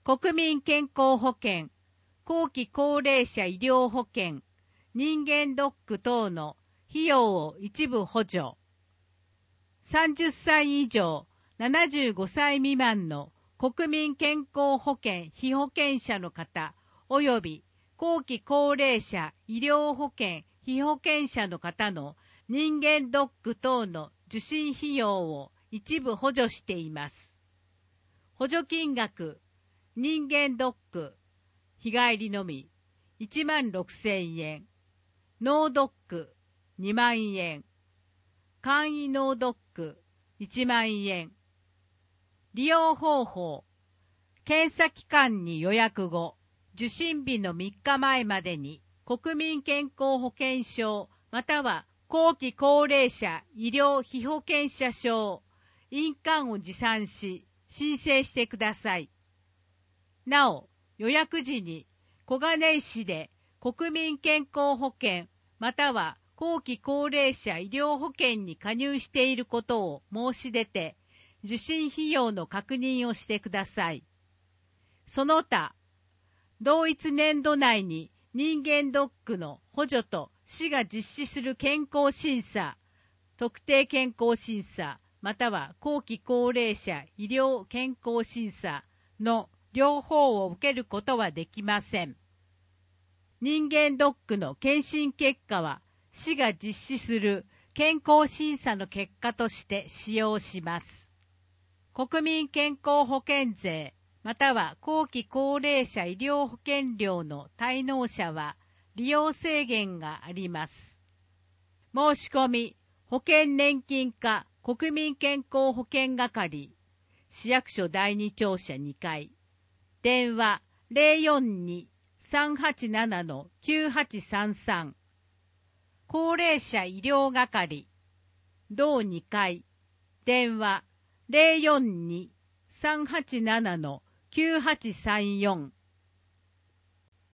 国民健康保険、後期高齢者医療保険、人間ドック等の費用を一部補助。30歳以上、75歳未満の国民健康保険被保険者の方、及び後期高齢者医療保険被保険者の方の人間ドック等の受診費用を一部補助しています。補助金額、人間ドック、日帰りのみ、16,000円。脳ドック、2万円。簡易脳ドック、1万円。利用方法、検査機関に予約後、受診日の3日前までに国民健康保険証または後期高齢者医療被保険者証、印鑑を持参し申請してください。なお、予約時に小金井市で国民健康保険または後期高齢者医療保険に加入していることを申し出て、受診費用の確認をしてください。その他、同一年度内に人間ドックの補助と市が実施する健康審査、特定健康審査、または後期高齢者医療健康審査の両方を受けることはできません。人間ドックの検診結果は市が実施する健康審査の結果として使用します。国民健康保険税または後期高齢者医療保険料の滞納者は利用制限があります。申し込み、保険年金課国民健康保険係、市役所第二庁舎2階、電話 042-387-9833、高齢者医療係、同2階、電話 042-387-9834